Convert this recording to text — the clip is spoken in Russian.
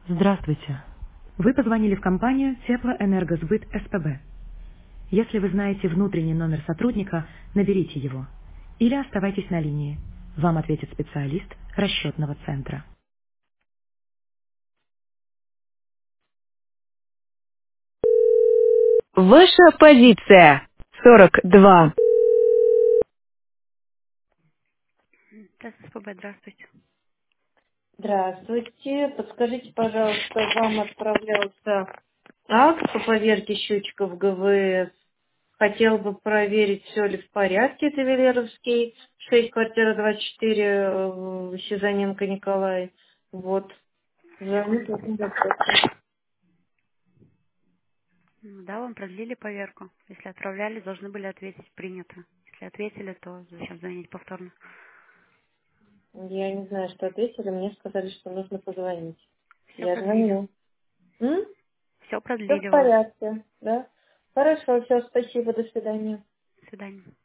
Здравствуйте. Вы позвонили в компанию Теплоэнергосбыт СПБ. Если вы знаете внутренний номер сотрудника, наберите его. Или оставайтесь на линии. Вам ответит специалист расчетного центра. Ваша позиция. 42. СПБ, здравствуйте. Здравствуйте. Подскажите, пожалуйста, вам отправлялся акт по поверке счетчиков ГВС. Хотел бы проверить, все ли в порядке. Это Велеровский, 6, квартира 24, Сизаненко Николай. Вот. Звоню по этому вопросу. Да, вам продлили поверку. Если отправляли, должны были ответить принято. Если ответили, то зачем звонить повторно? Я не знаю, что ответили. Мне сказали, что нужно позвонить. Все Я продлили. звоню. Все Все продлили в вам. порядке, да? Хорошо, все, спасибо, до свидания. До свидания.